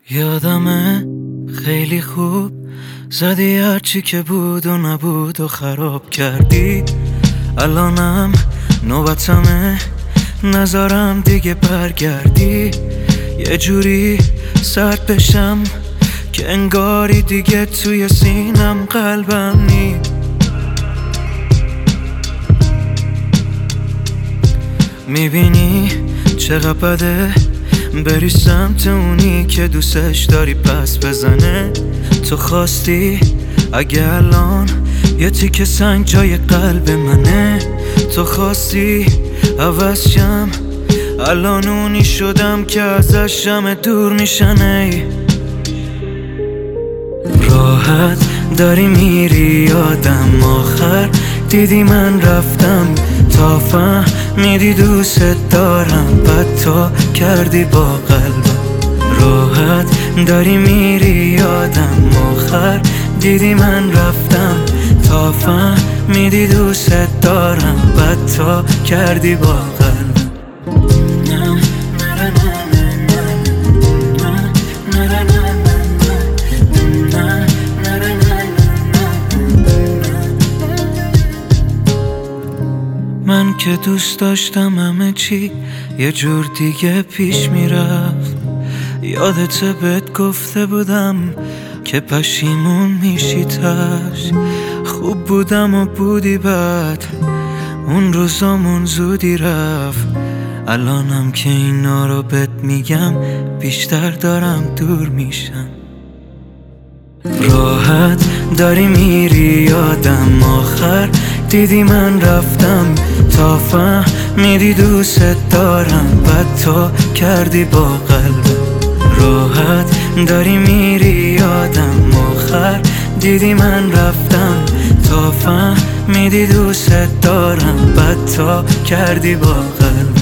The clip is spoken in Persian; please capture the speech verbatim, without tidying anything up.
یادمه خیلی خوب زدی هرچی که بود و نبود و خراب کردی. الانم نوبتمه نذارم دیگه برگردی. یه جوری سرد بشم که انگاری دیگه توی سینم قلبم نی. میبینی چقدر بده بری سمت اونی که دوستش داری پس بزنه. تو خواستی اگه الان یه تیکه سنگ جای قلب منه. تو خواستی عوض شم الان اونی شدم که ازش همه دور میشنه. راحت داری میری یادم آخر دیدی من رفتم تا فهمیدی دوست دارم بد تا کردی با قلبم. راحت داری میری یادم آخر دیدی من رفتم تا فهمیدی دوست دارم بد تا کردی با قلبم. من که دوست داشتم همه چی یه جور دیگه پیش میرفت. یادت بهت گفته بودم که پشیمون میشی تاش. خوب بودم و بودی بد اون روزامون زودی رفت. الانم که اینا رو بهت میگم بیشتر دارم دور میشم. راحت داری میری یادم آخر دیدی من رفتم تا فهمیدی دوست دارم بد تا کردی با قلبم. راحت داری میری یادم آخر دیدی من رفتم تا فهمیدی دوست دارم بد تا کردی با قلبم.